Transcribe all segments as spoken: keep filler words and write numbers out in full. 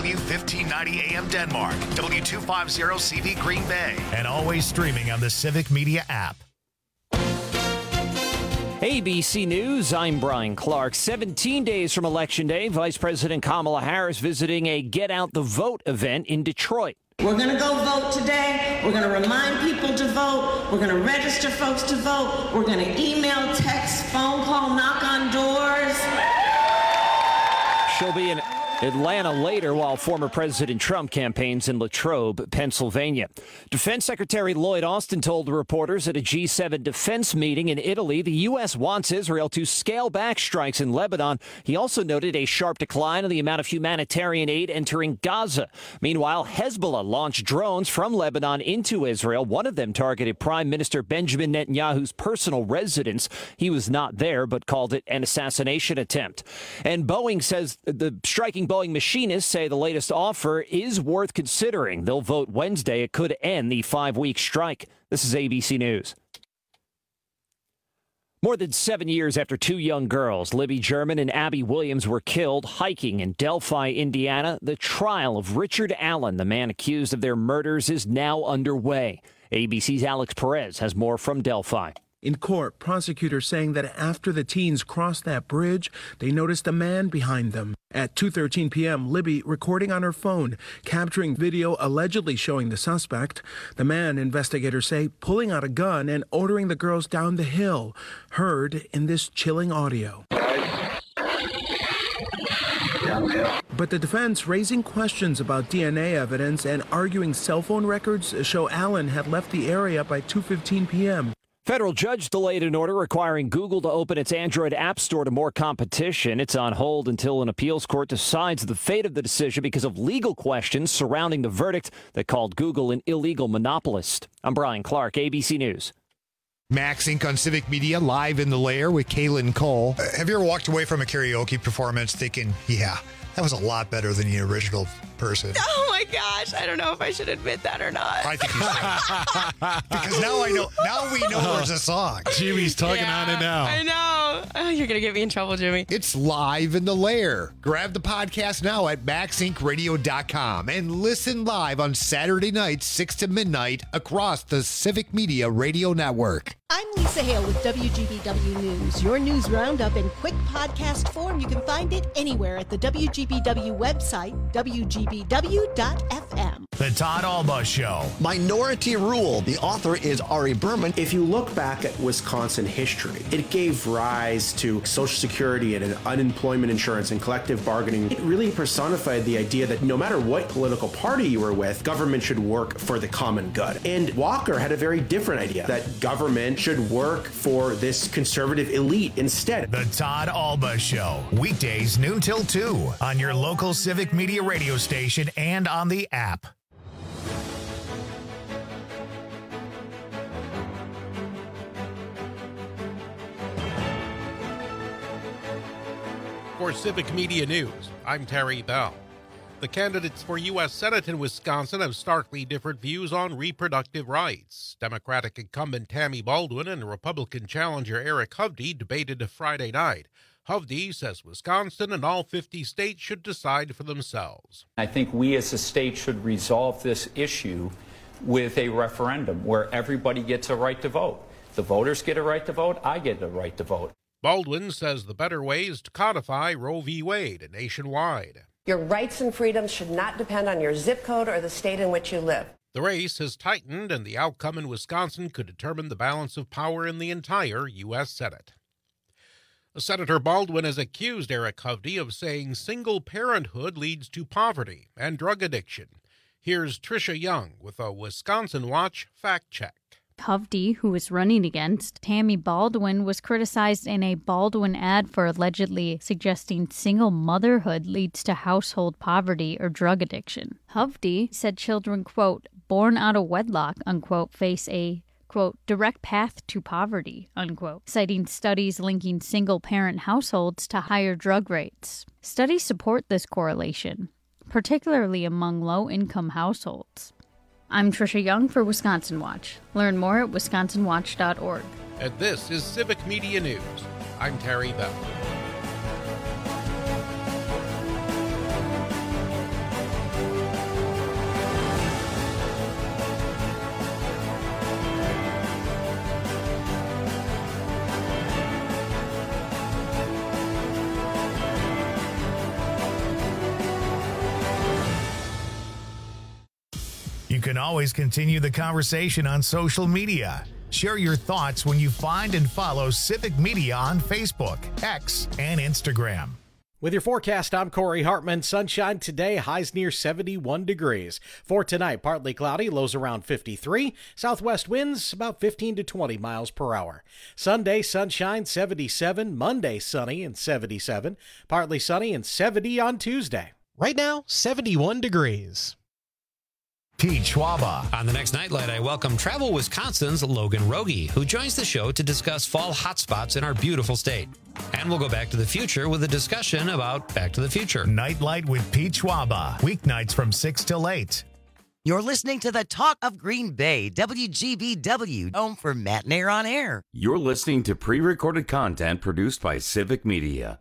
W fifteen ninety A M Denmark, W two fifty C V Green Bay, and always streaming on the Civic Media app. A B C News, I'm Brian Clark. seventeen days from Election Day, Vice President Kamala Harris visiting a Get Out the Vote event in Detroit. We're going to go vote today. We're going to remind people to vote. We're going to register folks to vote. We're going to email, text, phone call, knock on doors. She'll be in Atlanta later while former President Trump campaigns in Latrobe, Pennsylvania. Defense Secretary Lloyd Austin told reporters at a G seven defense meeting in Italy the U S wants Israel to scale back strikes in Lebanon. He also noted a sharp decline in the amount of humanitarian aid entering Gaza. Meanwhile, Hezbollah launched drones from Lebanon into Israel. One of them targeted Prime Minister Benjamin Netanyahu's personal residence. He was not there, but called it an assassination attempt. And Boeing says the striking Boeing machinists say the latest offer is worth considering. They'll vote Wednesday. It could end the five-week strike. This is A B C News. More than seven years after two young girls, Libby German and Abby Williams, were killed hiking in Delphi, Indiana, the trial of Richard Allen, the man accused of their murders, is now underway. A B C's Alex Perez has more from Delphi. In court, prosecutors saying that after the teens crossed that bridge, they noticed a man behind them. At two thirteen p.m., Libby recording on her phone, capturing video allegedly showing the suspect. The man, investigators say, pulling out a gun and ordering the girls down the hill, heard in this chilling audio. But the defense raising questions about D N A evidence and arguing cell phone records show Allen had left the area by two fifteen p.m. Federal judge delayed an order requiring Google to open its Android app store to more competition. It's on hold until an appeals court decides the fate of the decision because of legal questions surrounding the verdict that called Google an illegal monopolist. I'm Brian Clark, A B C News. Max Incorporated on Civic Media, live in the lair with Kaylin Cole. Uh, have you ever walked away from a karaoke performance thinking, yeah, that was a lot better than the original person? Oh my gosh, I don't know if I should admit that or not. I think you should. Because now I know, now we know there's a song. Jimmy's tugging Yeah, on it now. I know. Oh, you're going to get me in trouble, Jimmy. It's live in the lair. Grab the podcast now at max inc radio dot com and listen live on Saturday nights, six to midnight, across the Civic Media Radio Network. I'm Lisa Hale with W G B W News. Your news roundup in quick podcast form. You can find it anywhere at the W G B W website, W G B W dot F M. The Todd Alba Show. Minority Rule. The author is Ari Berman. If you look back at Wisconsin history, it gave rise to Social Security and unemployment insurance and collective bargaining. It really personified the idea that no matter what political party you were with, government should work for the common good. And Walker had a very different idea, that government should work for this conservative elite instead. The Todd Alba Show. Weekdays noon till two on your local Civic Media radio station and on the app. For Civic Media News, I'm Terry Bell. The candidates for U S Senate in Wisconsin have starkly different views on reproductive rights. Democratic incumbent Tammy Baldwin and Republican challenger Eric Hovde debated Friday night. Hovde says Wisconsin and all fifty states should decide for themselves. I think we as a state should resolve this issue with a referendum where everybody gets a right to vote. The voters get a right to vote. I get a right to vote. Baldwin says the better way is to codify Roe v. Wade nationwide. Your rights and freedoms should not depend on your zip code or the state in which you live. The race has tightened, and the outcome in Wisconsin could determine the balance of power in the entire U S Senate. Senator Baldwin has accused Eric Hovde of saying single parenthood leads to poverty and drug addiction. Here's Tricia Young with a Wisconsin Watch fact check. Hovde, who was running against Tammy Baldwin, was criticized in a Baldwin ad for allegedly suggesting single motherhood leads to household poverty or drug addiction. Hovde said children, quote, born out of wedlock, unquote, face a, quote, direct path to poverty, unquote, citing studies linking single-parent households to higher drug rates. Studies support this correlation, particularly among low-income households. I'm Tricia Young for Wisconsin Watch. Learn more at wisconsin watch dot org. And this is Civic Media News. I'm Terry Bell. You can always continue the conversation on social media. Share your thoughts when you find and follow Civic Media on Facebook, X, and Instagram. With your forecast, I'm Corey Hartman. Sunshine today, highs near seventy-one degrees. For tonight, partly cloudy, lows around fifty-three. Southwest winds about fifteen to twenty miles per hour. Sunday, sunshine, seventy-seven. Monday, sunny and seventy-seven. Partly sunny and seventy on Tuesday. Right now, seventy-one degrees. Pete Schwaba. On the next Nightlight, I welcome Travel Wisconsin's Logan Rogie, who joins the show to discuss fall hotspots in our beautiful state. And we'll go back to the future with a discussion about Back to the Future. Nightlight with Pete Schwaba. Weeknights from six till eight. You're listening to the Talk of Green Bay, W G B W, home for Matt Nair on Air. You're listening to pre-recorded content produced by Civic Media.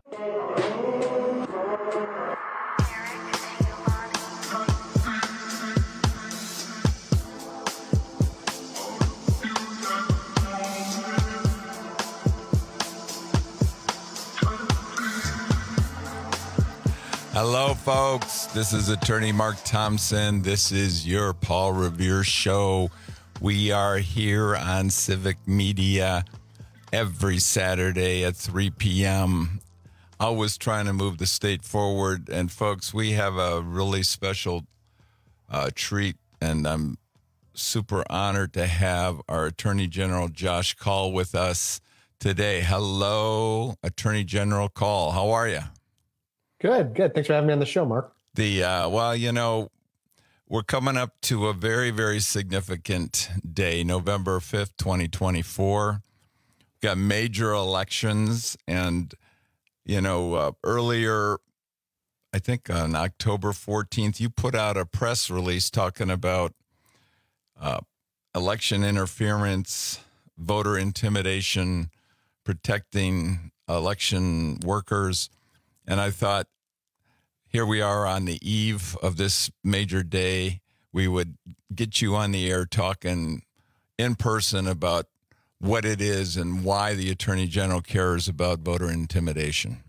Hello, folks. This is attorney Mark Thompson. This is your Paul Revere show. We are here on Civic Media every Saturday at three p.m. Always trying to move the state forward. And, folks, we have a really special uh, treat, and I'm super honored to have our Attorney General Josh Kaul with us today. Hello, Attorney General Kaul. How are you? Good, good. Thanks for having me on the show, Mark. The uh, well, you know, we're coming up to a very, very significant day, November fifth, twenty twenty-four. We've got major elections, and, you know, uh, earlier, I think on October fourteenth, you put out a press release talking about uh, election interference, voter intimidation, protecting election workers. And I thought, here we are on the eve of this major day. We would get you on the air talking in person about what it is and why the Attorney General cares about voter intimidation.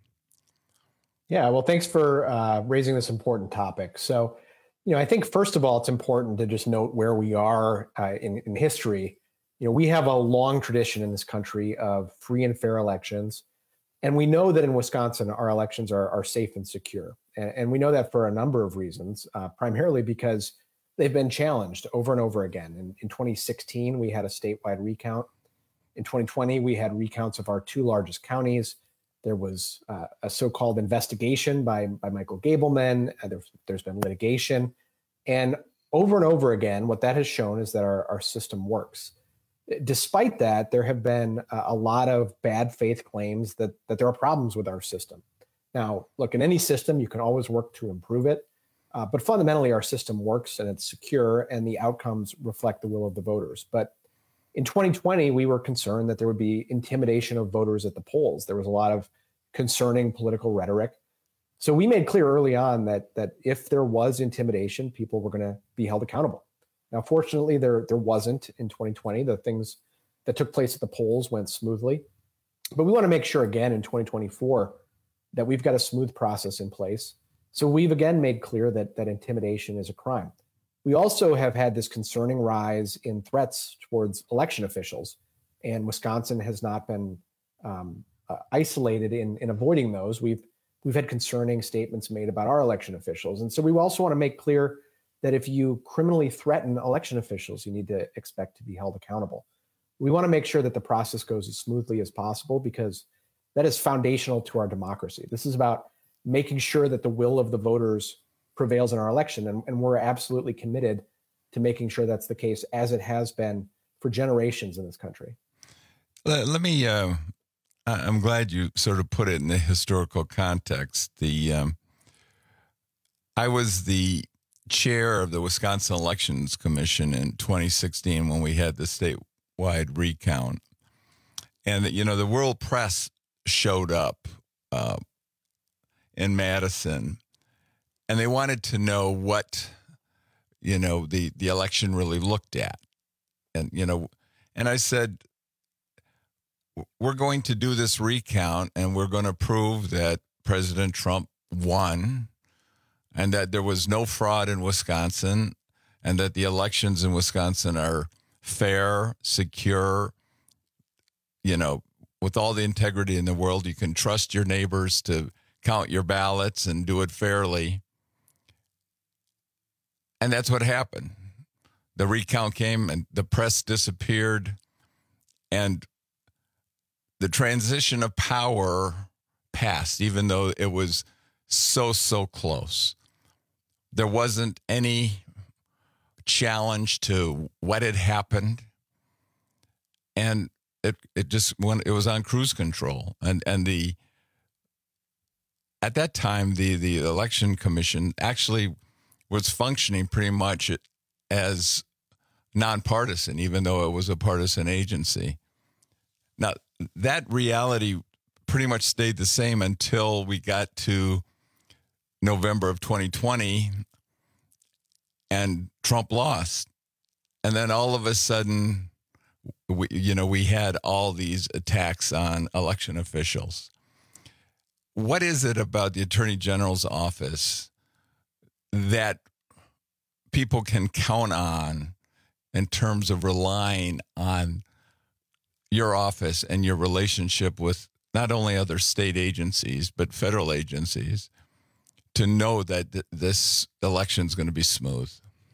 Yeah, well, thanks for uh, raising this important topic. So, you know, I think, first of all, it's important to just note where we are uh, in, in history. You know, we have a long tradition in this country of free and fair elections. And we know that in Wisconsin, our elections are, are safe and secure. And, and we know that for a number of reasons, uh, primarily because they've been challenged over and over again. In, in twenty sixteen, we had a statewide recount. In twenty twenty, we had recounts of our two largest counties. There was uh, a so-called investigation by, by Michael Gableman. Uh, there's, there's been litigation. And over and over again, what that has shown is that our, our system works. Despite that, there have been a lot of bad faith claims that, that there are problems with our system. Now, look, in any system, you can always work to improve it. Uh, but fundamentally, our system works and it's secure and the outcomes reflect the will of the voters. But in twenty twenty, we were concerned that there would be intimidation of voters at the polls. There was a lot of concerning political rhetoric. So we made clear early on that, that if there was intimidation, people were going to be held accountable. Now, fortunately, there there wasn't in twenty twenty. The things that took place at the polls went smoothly. But we want to make sure again in twenty twenty-four that we've got a smooth process in place. So we've again made clear that that intimidation is a crime. We also have had this concerning rise in threats towards election officials. And Wisconsin has not been um, uh, isolated in, in avoiding those. We've we've had concerning statements made about our election officials. And so we also want to make clear that if you criminally threaten election officials, you need to expect to be held accountable. We want to make sure that the process goes as smoothly as possible because that is foundational to our democracy. This is about making sure that the will of the voters prevails in our election. And, and we're absolutely committed to making sure that's the case, as it has been for generations in this country. Let, let me, uh, I'm glad you sort of put it in the historical context. The um, I was the chair of the Wisconsin Elections Commission in twenty sixteen when we had the statewide recount. And, you know, the world press showed up uh, in Madison, and they wanted to know what, you know, the, the election really looked at. And, you know, and I said, we're going to do this recount, and we're going to prove that President Trump won and that there was no fraud in Wisconsin, and that the elections in Wisconsin are fair, secure, you know, with all the integrity in the world. You can trust your neighbors to count your ballots and do it fairly. And that's what happened. The recount came and the press disappeared, and the transition of power passed, even though it was so, so close. There wasn't any challenge to what had happened. And it it just went, it was on cruise control. And and the at that time the the election commission actually was functioning pretty much as nonpartisan, even though it was a partisan agency. Now, that reality pretty much stayed the same until we got to November of twenty twenty and Trump lost. And then all of a sudden, we, you know, we had all these attacks on election officials. What is it about the Attorney General's office that people can count on in terms of relying on your office and your relationship with not only other state agencies, but federal agencies, to know that th- this election is going to be smooth?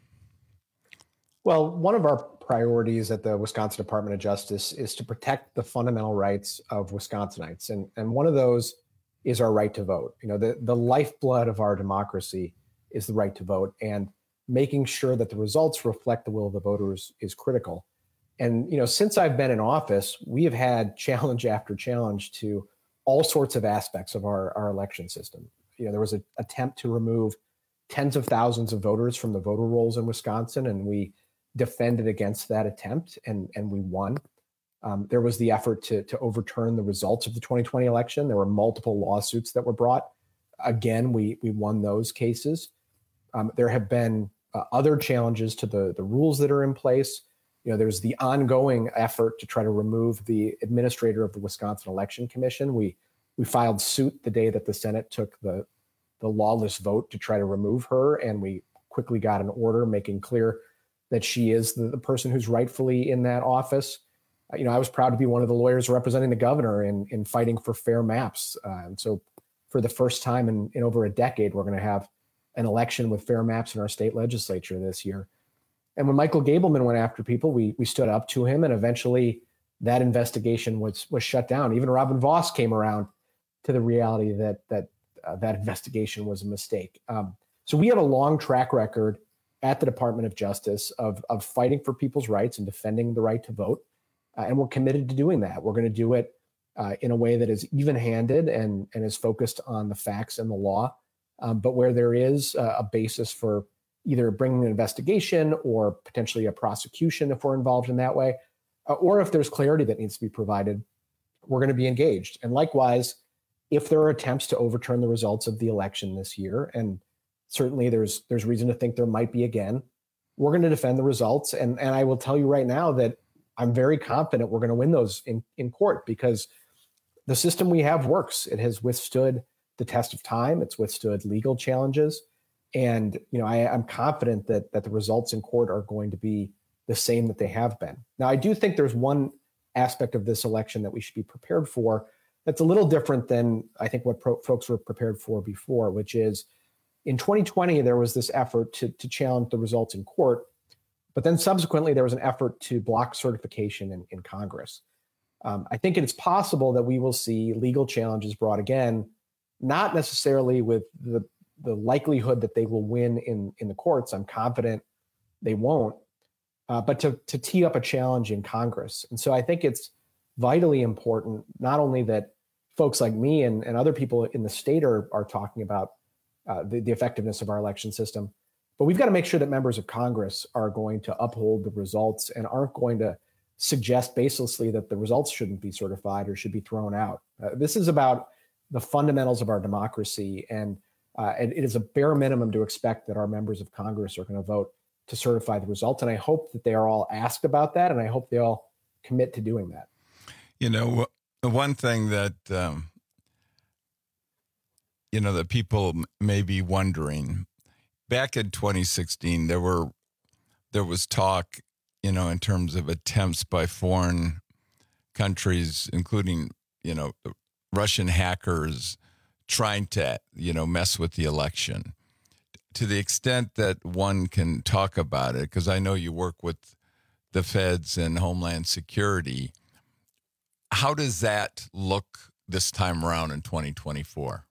Well, one of our priorities at the Wisconsin Department of Justice is to protect the fundamental rights of Wisconsinites. And, and one of those is our right to vote. You know, the, the lifeblood of our democracy is the right to vote, and making sure that the results reflect the will of the voters is critical. And, you know, since I've been in office, we have had challenge after challenge to all sorts of aspects of our, our election system. You know, there was an attempt to remove tens of thousands of voters from the voter rolls in Wisconsin, and we defended against that attempt, and, and we won. Um, there was the effort to, to overturn the results of the twenty twenty election. There were multiple lawsuits that were brought. Again, we we won those cases. Um, there have been uh, other challenges to the, the rules that are in place. You know, there's the ongoing effort to try to remove the administrator of the Wisconsin Election Commission. We we filed suit the day that the Senate took the the lawless vote to try to remove her, and we quickly got an order making clear that she is the, the person who's rightfully in that office. Uh, you know, I was proud to be one of the lawyers representing the governor in in fighting for fair maps. Uh, and so, for the first time in, in over a decade, we're going to have an election with fair maps in our state legislature this year. And when Michael Gableman went after people, we we stood up to him, and eventually that investigation was was shut down. Even Robin Vos came around to the reality that that uh, that investigation was a mistake. Um, so we have a long track record at the Department of Justice of of fighting for people's rights and defending the right to vote, uh, and we're committed to doing that. We're going to do it uh, in a way that is even-handed and and is focused on the facts and the law, um, but where there is a, a basis for either bringing an investigation or potentially a prosecution if we're involved in that way, uh, or if there's clarity that needs to be provided, we're going to be engaged. And likewise, if there are attempts to overturn the results of the election this year, and certainly there's there's reason to think there might be again, we're going to defend the results. And, and I will tell you right now that I'm very confident we're going to win those in, in court, because the system we have works. It has withstood the test of time. It's withstood legal challenges. And, you know, I, I'm confident that that the results in court are going to be the same that they have been. Now, I do think there's one aspect of this election that we should be prepared for that's a little different than I think what pro- folks were prepared for before, which is in twenty twenty, there was this effort to, to challenge the results in court, but then subsequently there was an effort to block certification in, in Congress. Um, I think it's possible that we will see legal challenges brought again, not necessarily with the the likelihood that they will win in, in the courts. I'm confident they won't, uh, but to, to tee up a challenge in Congress. And so I think it's vitally important, not only that folks like me and, and other people in the state are, are talking about uh, the, the effectiveness of our election system, but we've got to make sure that members of Congress are going to uphold the results and aren't going to suggest baselessly that the results shouldn't be certified or should be thrown out. Uh, this is about the fundamentals of our democracy, and Uh, and it is a bare minimum to expect that our members of Congress are going to vote to certify the results. And I hope that they are all asked about that, and I hope they all commit to doing that. You know, the one thing that, um, you know, that people may be wondering, back in twenty sixteen, there were there was talk, you know, in terms of attempts by foreign countries, including, you know, Russian hackers trying to, you know, mess with the election. To the extent that one can talk about it, because I know you work with the feds and Homeland Security, how does that look this time around in twenty twenty-four?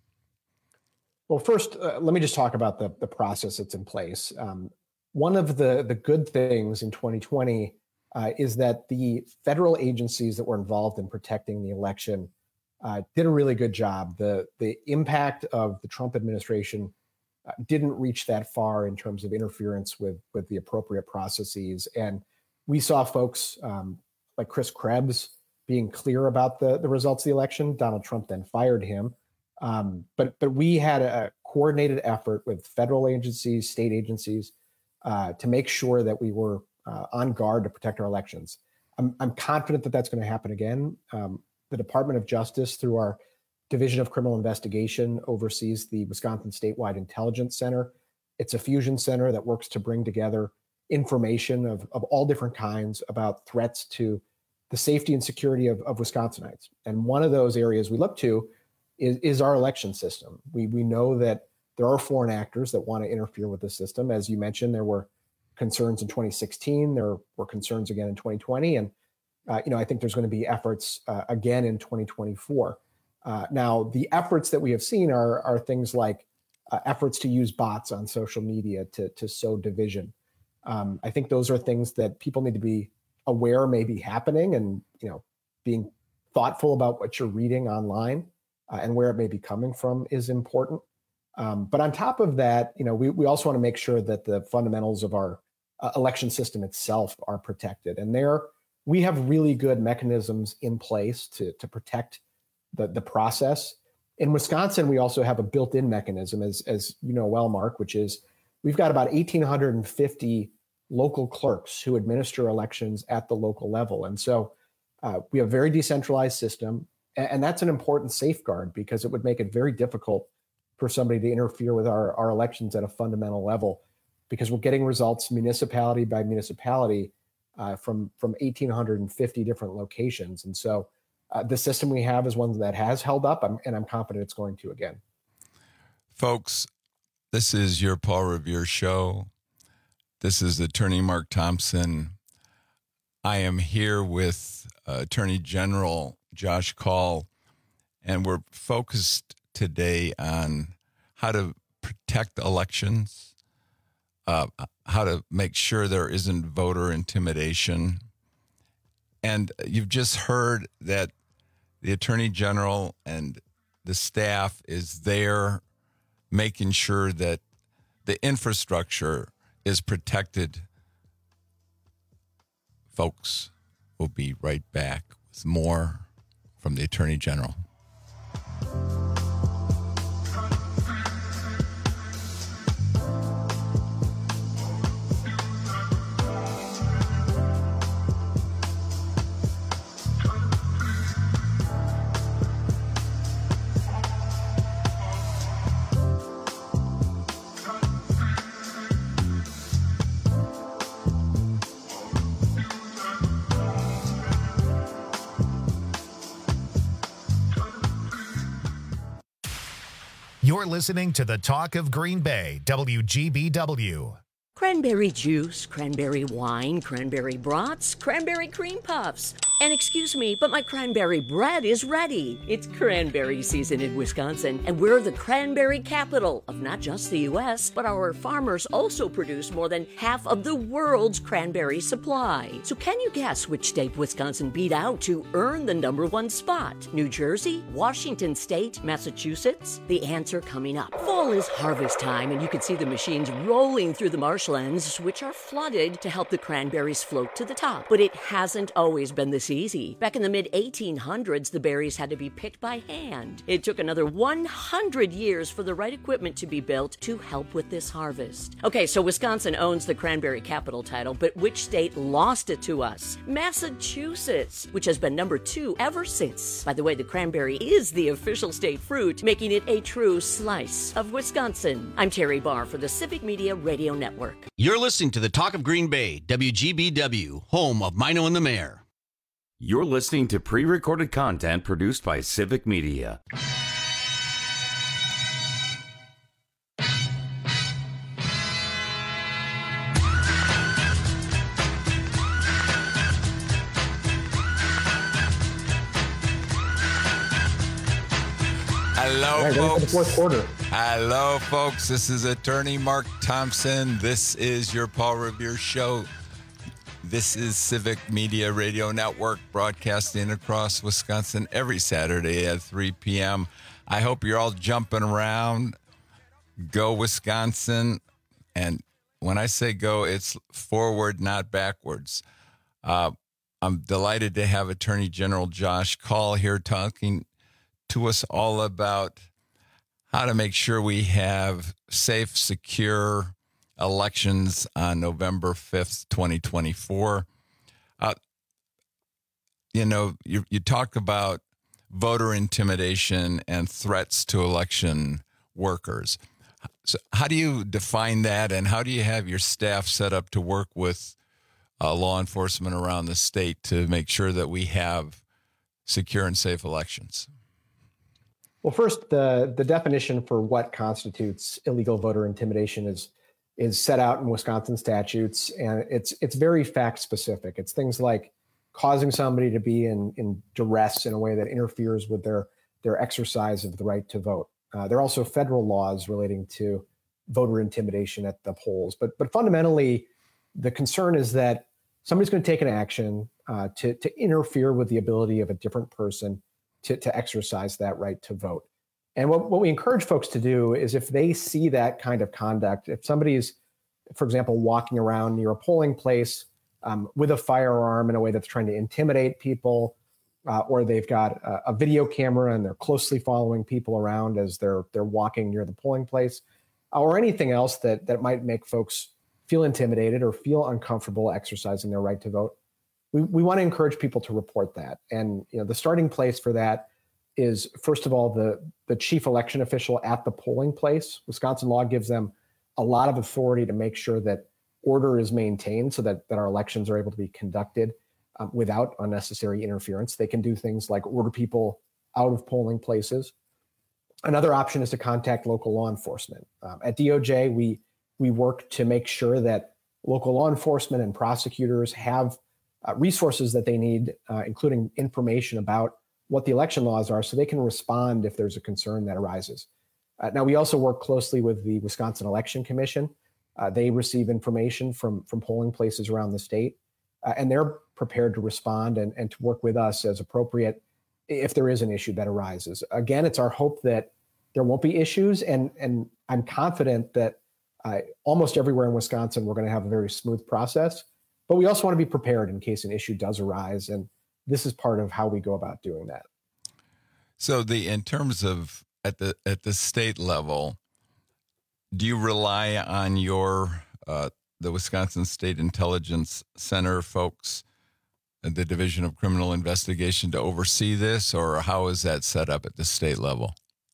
Well, first, uh, let me just talk about the, the process that's in place. Um, one of the, the good things in twenty twenty uh, is that the federal agencies that were involved in protecting the election uh, did a really good job. The, the impact of the Trump administration uh, didn't reach that far in terms of interference with, with the appropriate processes. And we saw folks um, like Chris Krebs being clear about the, the results of the election. Donald Trump then fired him. Um, but but we had a coordinated effort with federal agencies, state agencies, uh, to make sure that we were uh, on guard to protect our elections. I'm, I'm confident that that's going to happen again. Um, the Department of Justice, through our Division of Criminal Investigation, oversees the Wisconsin Statewide Intelligence Center. It's a fusion center that works to bring together information of, of all different kinds about threats to the safety and security of, of Wisconsinites. And one of those areas we look to is, is our election system. We, we know that there are foreign actors that want to interfere with the system. As you mentioned, there were concerns in twenty sixteen. There were concerns again in twenty twenty. And, uh, you know, I think there's going to be efforts uh, again in twenty twenty-four. Uh, now, the efforts that we have seen are, are things like uh, efforts to use bots on social media to, to sow division. Um, I think those are things that people need to be aware may be happening, and, you know, being thoughtful about what you're reading online uh, and where it may be coming from is important. Um, but on top of that, you know, we, we also want to make sure that the fundamentals of our uh, election system itself are protected. And there we have really good mechanisms in place to, to protect the, the process. In Wisconsin, we also have a built-in mechanism, as, as you know well, Mark, which is we've got about one thousand eight hundred fifty local clerks who administer elections at the local level. And so uh, we have a very decentralized system. And, and that's an important safeguard, because it would make it very difficult for somebody to interfere with our, our elections at a fundamental level, because we're getting results municipality by municipality uh, from, from one thousand eight hundred fifty different locations. And so uh, the system we have is one that has held up, I'm, and I'm confident it's going to again. Folks, this is your Paul Revere Show. This is Attorney Mark Thompson. I am here with uh, Attorney General Josh Kaul, and we're focused today on how to protect elections, uh, how to make sure there isn't voter intimidation. And you've just heard that the Attorney General and the staff is there making sure that the infrastructure is protected. Folks, we'll be right back with more from the Attorney General. You're listening to the Talk of Green Bay, W G B W. Cranberry juice, cranberry wine, cranberry brats, cranberry cream puffs. And excuse me, but my cranberry bread is ready. It's cranberry season in Wisconsin, and we're the cranberry capital of not just the U S, but our farmers also produce more than half of the world's cranberry supply. So can you guess which state Wisconsin beat out to earn the number one spot? New Jersey, Washington State, Massachusetts? The answer coming up. Fall is harvest time, and you can see the machines rolling through the marshlands, which are flooded to help the cranberries float to the top. But it hasn't always been this this easy. Back in the mid eighteen hundreds, the berries had to be picked by hand. It took another one hundred years for the right equipment to be built to help with this harvest. Okay, so Wisconsin owns the cranberry capital title, but which state lost it to us? Massachusetts, which has been number two ever since. By the way, the cranberry is the official state fruit, making it a true slice of Wisconsin. I'm Terry Barr for the Civic Media Radio Network. You're listening to the Talk of Green Bay, W G B W, home of Mino and the Mayor. You're listening to pre-recorded content produced by Civic Media. Hello, right, folks. The fourth quarter. Hello, folks. This is Attorney Mark Thompson. This is your Paul Revere Show. This is Civic Media Radio Network, broadcasting across Wisconsin every Saturday at three p.m. I hope you're all jumping around. Go Wisconsin. And when I say go, it's forward, not backwards. Uh, I'm delighted to have Attorney General Josh Kaul here talking to us all about how to make sure we have safe, secure elections on November fifth, twenty twenty-four. Uh, you know, you, you talk about voter intimidation and threats to election workers. So how do you define that, and how do you have your staff set up to work with uh, law enforcement around the state to make sure that we have secure and safe elections? Well, first, the, the definition for what constitutes illegal voter intimidation is is set out in Wisconsin statutes, and it's it's very fact specific. It's things like causing somebody to be in, in duress in a way that interferes with their, their exercise of the right to vote. Uh, there are also federal laws relating to voter intimidation at the polls. But but fundamentally, the concern is that somebody's going to take an action uh, to, to interfere with the ability of a different person to, to exercise that right to vote. And what, what we encourage folks to do is if they see that kind of conduct, if somebody's, for example, walking around near a polling place um, with a firearm in a way that's trying to intimidate people, uh, or they've got a, a video camera and they're closely following people around as they're they're walking near the polling place, or anything else that that might make folks feel intimidated or feel uncomfortable exercising their right to vote, we, we want to encourage people to report that. And you know, the starting place for that is, first of all, the, the chief election official at the polling place. Wisconsin law gives them a lot of authority to make sure that order is maintained so that, that our elections are able to be conducted um, without unnecessary interference. They can do things like order people out of polling places. Another option is to contact local law enforcement. Um, at D O J, we, we work to make sure that local law enforcement and prosecutors have uh, resources that they need, uh, including information about what the election laws are, so they can respond if there's a concern that arises. Uh, now, we also work closely with the Wisconsin Election Commission. Uh, they receive information from, from polling places around the state, uh, and they're prepared to respond and, and to work with us as appropriate if there is an issue that arises. Again, it's our hope that there won't be issues, and, and I'm confident that uh, almost everywhere in Wisconsin, we're going to have a very smooth process, but we also want to be prepared in case an issue does arise, and this is part of how we go about doing that. So the in terms of at the at the state level, do you rely on your uh, the Wisconsin State Intelligence Center folks, the Division of Criminal Investigation, to oversee this, or how is that set up at the state level?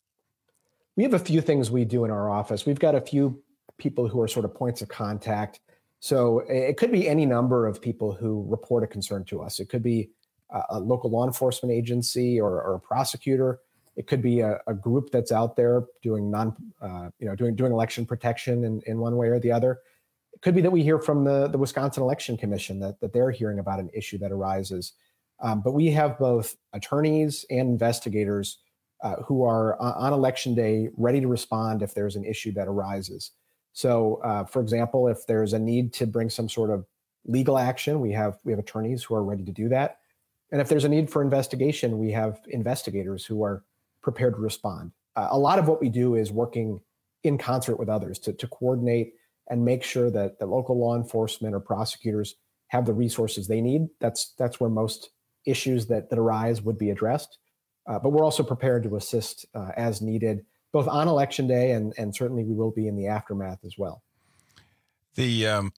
We have a few things we do in our office. We've got a few people who are sort of points of contact. So it could be any number of people who report a concern to us. It could be a local law enforcement agency or, or a prosecutor. It could be a, a group that's out there doing non, uh, you know, doing doing election protection in, in one way or the other. It could be that we hear from the, the Wisconsin Election Commission that, that they're hearing about an issue that arises. Um, but we have both attorneys and investigators uh, who are on election day ready to respond if there's an issue that arises. So, uh, for example, if there's a need to bring some sort of legal action, we have we have attorneys who are ready to do that. And if there's a need for investigation, we have investigators who are prepared to respond. Uh, a lot of what we do is working in concert with others to, to coordinate and make sure that the local law enforcement or prosecutors have the resources they need. That's that's where most issues that, that arise would be addressed. Uh, but we're also prepared to assist uh, as needed, both on Election Day and, and certainly we will be in the aftermath as well. The um,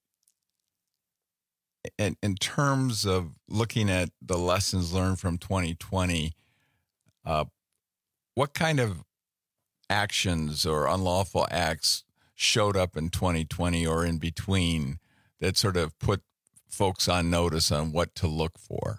in, in terms of looking at the lessons learned from twenty twenty, uh, what kind of actions or unlawful acts showed up in twenty twenty or in between that sort of put folks on notice on what to look for?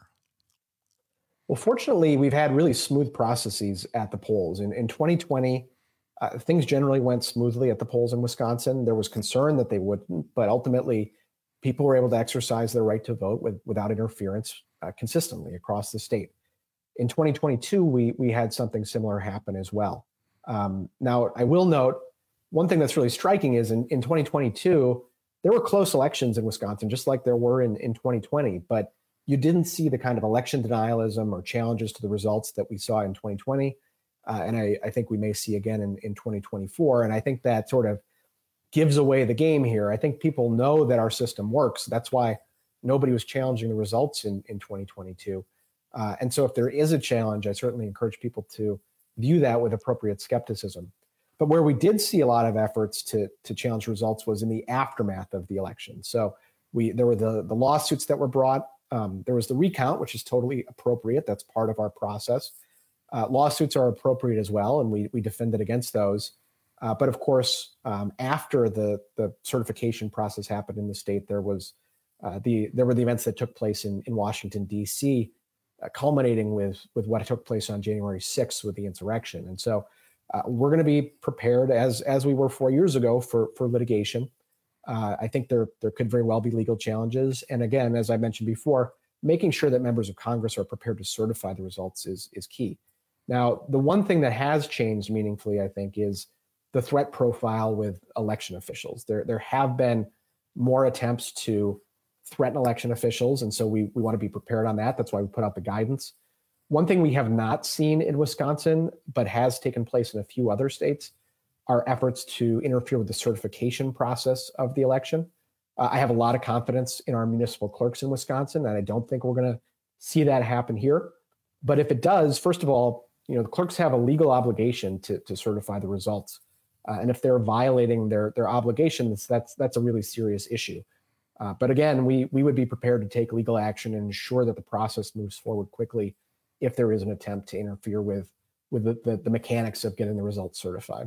Well, fortunately, we've had really smooth processes at the polls. In, in twenty twenty, uh, things generally went smoothly at the polls in Wisconsin. There was concern that they wouldn't, but ultimately, people were able to exercise their right to vote with, without interference uh, consistently across the state. In twenty twenty-two, we, we had something similar happen as well. Um, now, I will note, one thing that's really striking is in, in twenty twenty-two, there were close elections in Wisconsin, just like there were in, in twenty twenty, but you didn't see the kind of election denialism or challenges to the results that we saw in twenty twenty. Uh, and I, I think we may see again in, in twenty twenty-four. And I think that sort of gives away the game here. I think people know that our system works. That's why nobody was challenging the results in, in twenty twenty-two. Uh, and so if there is a challenge, I certainly encourage people to view that with appropriate skepticism. But where we did see a lot of efforts to, to challenge results was in the aftermath of the election. So we there were the, the lawsuits that were brought. Um, there was the recount, which is totally appropriate. That's part of our process. Uh, lawsuits are appropriate as well, and we we defended against those. Uh, but of course, um, after the the certification process happened in the state, there was uh, the there were the events that took place in in Washington, D C, uh, culminating with with what took place on January sixth with the insurrection. And so uh, we're going to be prepared as as we were four years ago for for litigation. Uh, I think there there could very well be legal challenges. And again, as I mentioned before, making sure that members of Congress are prepared to certify the results is is key. Now, the one thing that has changed meaningfully, I think, is the threat profile with election officials. There there have been more attempts to threaten election officials, and so we we want to be prepared on that. That's why we put out the guidance. One thing we have not seen in Wisconsin, but has taken place in a few other states, are efforts to interfere with the certification process of the election. Uh, I have a lot of confidence in our municipal clerks in Wisconsin, and I don't think we're going to see that happen here. But if it does, first of all, you know, the clerks have a legal obligation to, to certify the results. Uh, and if they're violating their, their obligations, that's that's a really serious issue. Uh, but again, we we would be prepared to take legal action and ensure that the process moves forward quickly if there is an attempt to interfere with, with the, the, the mechanics of getting the results certified.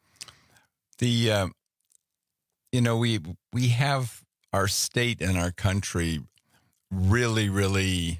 The, uh, you know, we we have our state and our country really, really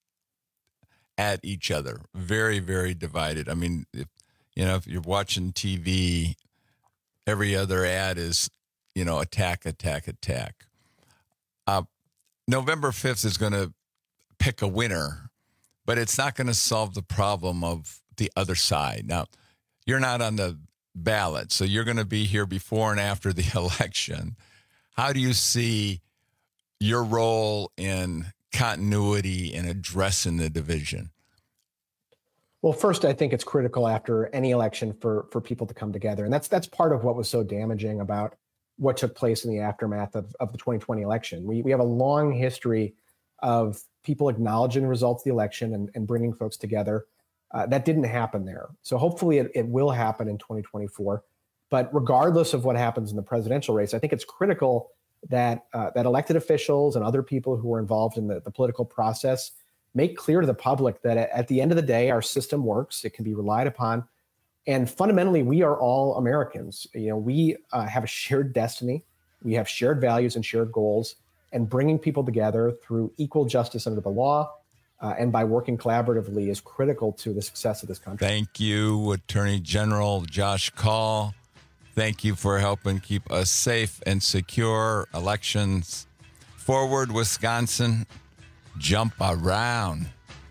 at each other, very, very divided. I mean, if, you know, if you're watching T V, every other ad is, you know, attack, attack, attack. Uh, November fifth is going to pick a winner, but it's not going to solve the problem of the other side. Now, you're not on the ballot, so you're going to be here before and after the election. How do you see your role in continuity and addressing the division? Well, first, I think it's critical after any election for for people to come together, and that's that's part of what was so damaging about what took place in the aftermath of, of the twenty twenty election. We we have a long history of people acknowledging the results of the election and, and bringing folks together. Uh, that didn't happen there. So hopefully it, it will happen in twenty twenty-four. But regardless of what happens in the presidential race, I think it's critical that uh, that elected officials and other people who are involved in the, the political process make clear to the public that at the end of the day, our system works. It can be relied upon. And fundamentally, we are all Americans. You know, we uh, have a shared destiny. We have shared values and shared goals. And bringing people together through equal justice under the law uh, and by working collaboratively is critical to the success of this country. Thank you, Attorney General Josh Kaul. Thank you for helping keep us safe and secure. Elections forward, Wisconsin. Jump around.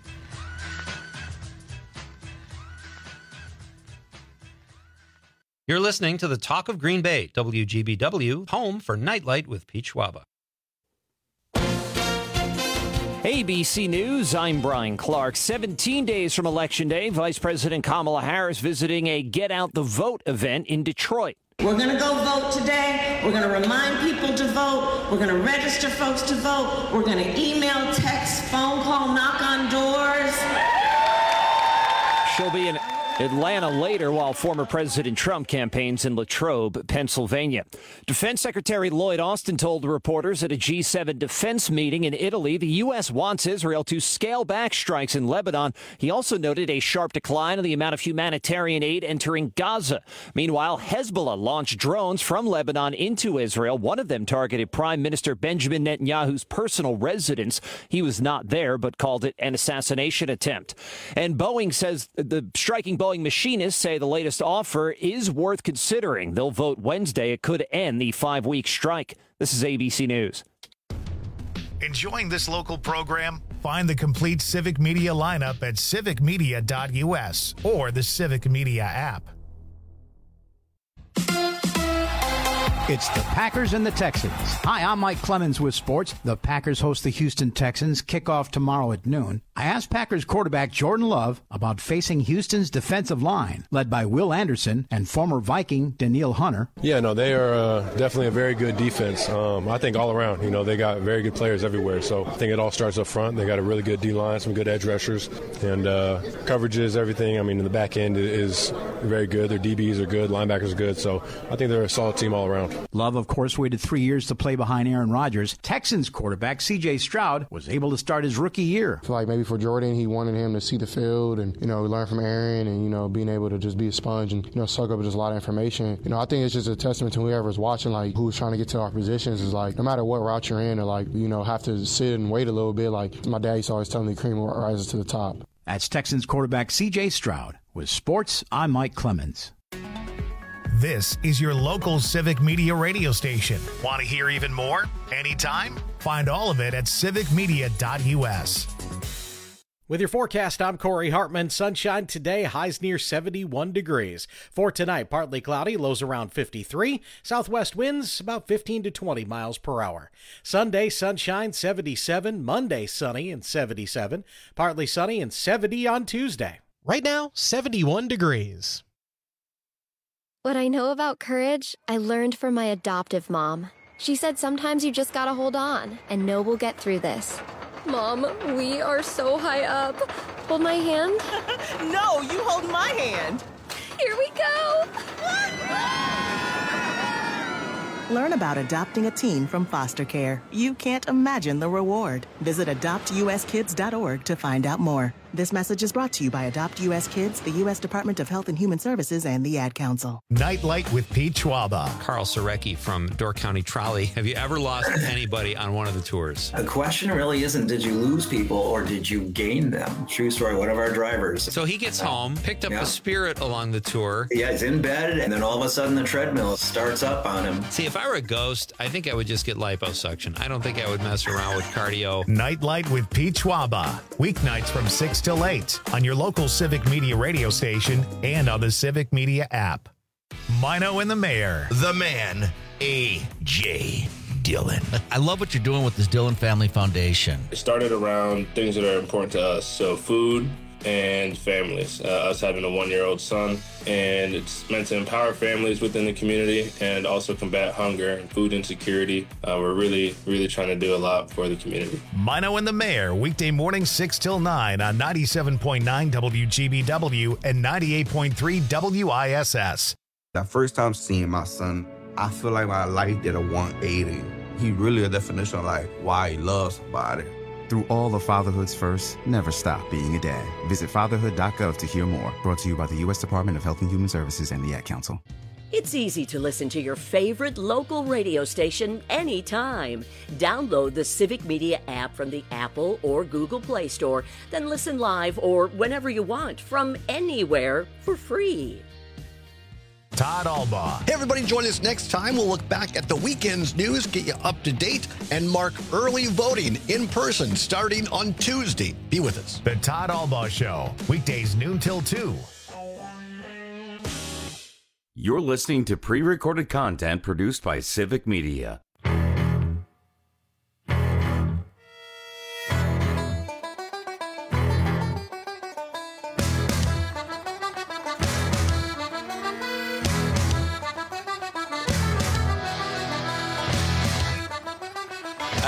You're listening to the Talk of Green Bay, W G B W, home for Nightlight with Pete Schwaba. A B C News, I'm Brian Clark. seventeen days from Election Day, Vice President Kamala Harris visiting a Get Out the Vote event in Detroit. We're going to go vote today. We're going to remind people to vote. We're going to register folks to vote. We're going to email, text, phone call, knock on doors. She'll be in Atlanta later while former President Trump campaigns in Latrobe, Pennsylvania. Defense Secretary Lloyd Austin told reporters at a G seven defense meeting in Italy the U S wants Israel to scale back strikes in Lebanon. He also noted a sharp decline in the amount of humanitarian aid entering Gaza. Meanwhile, Hezbollah launched drones from Lebanon into Israel. One of them targeted Prime Minister Benjamin Netanyahu's personal residence. He was not there, but called it an assassination attempt. And Boeing says the striking Boeing machinists say the latest offer is worth considering. They'll vote Wednesday. It could end the five-week strike. This is A B C News. Enjoying this local program? Find the complete Civic Media lineup at civic media dot U S or the Civic Media app. It's the Packers and the Texans. Hi, I'm Mike Clemens with sports. The Packers host the Houston Texans. Kickoff tomorrow at noon. I asked Packers quarterback Jordan Love about facing Houston's defensive line, led by Will Anderson and former Viking Danielle Hunter. Yeah, no, they are uh, definitely a very good defense. Um, I think all around, you know, they got very good players everywhere. So I think it all starts up front. They got a really good D-line, some good edge rushers, and uh, coverages, everything. I mean, in the back end is very good. Their D Bs are good, linebackers are good. So I think they're a solid team all around. Love, of course, waited three years to play behind Aaron Rodgers. Texans quarterback C J Stroud was able to start his rookie year. I feel like maybe for Jordan, he wanted him to see the field and, you know, learn from Aaron and, you know, being able to just be a sponge and, you know, soak up just a lot of information. You know, I think it's just a testament to whoever's watching, like, who's trying to get to our positions is like, no matter what route you're in or, like, you know, have to sit and wait a little bit. Like, my dad used to always tell me, cream rises to the top. That's Texans quarterback C J Stroud. With sports, I'm Mike Clemens. This is your local Civic Media radio station. Want to hear even more? Anytime? Find all of it at civic media dot U S. With your forecast, I'm Corey Hartman. Sunshine today, highs near seventy-one degrees. For tonight, partly cloudy, lows around fifty-three. Southwest winds about fifteen to twenty miles per hour. Sunday, sunshine, seventy-seven. Monday, sunny and seventy-seven. Partly sunny and seventy on Tuesday. Right now, seventy-one degrees. What I know about courage, I learned from my adoptive mom. She said sometimes you just gotta hold on and know we'll get through this. Mom, we are so high up. Hold my hand. No, you hold my hand. Here we go. Learn about adopting a teen from foster care. You can't imagine the reward. Visit adopt U S kids dot org to find out more. This message is brought to you by Adopt U S Kids, the U S Department of Health and Human Services, and the Ad Council. Nightlight with Pete Schwaba. Carl Sarecki from Door County Trolley. Have you ever lost anybody on one of the tours? The question really isn't did you lose people or did you gain them? True story, one of our drivers. So he gets home, picked up yeah. a Spirit along the tour. Yeah, he's in bed, and then all of a sudden the treadmill starts up on him. See, if I were a ghost, I think I would just get liposuction. I don't think I would mess around with cardio. Nightlight with Pete Schwaba. Weeknights from six till eight on your local Civic Media radio station and on the Civic Media app. Mino and the Mayor. The man, A J Dillon. I love what you're doing with this Dillon Family Foundation. It started around things that are important to us. So food and families, uh, us having a one-year-old son, and it's meant to empower families within the community and also combat hunger and food insecurity. Uh, we're really, really trying to do a lot for the community. Mino and the Mayor, weekday mornings six till nine on ninety-seven point nine W G B W and ninety-eight point three W I S S. That first time seeing my son, I feel like my life did a one eighty. He really a definition of like why he loves somebody. Through all of Fatherhood's first, never stop being a dad. Visit fatherhood dot gov to hear more. Brought to you by the U S Department of Health and Human Services and the Ad Council. It's easy to listen to your favorite local radio station anytime. Download the Civic Media app from the Apple or Google Play Store, then listen live or whenever you want from anywhere for free. Todd Albaugh. Hey, everybody, join us next time. We'll look back at the weekend's news, get you up to date, and mark early voting in person starting on Tuesday. Be with us. The Todd Albaugh Show, weekdays noon till two. You're listening to pre-recorded content produced by Civic Media.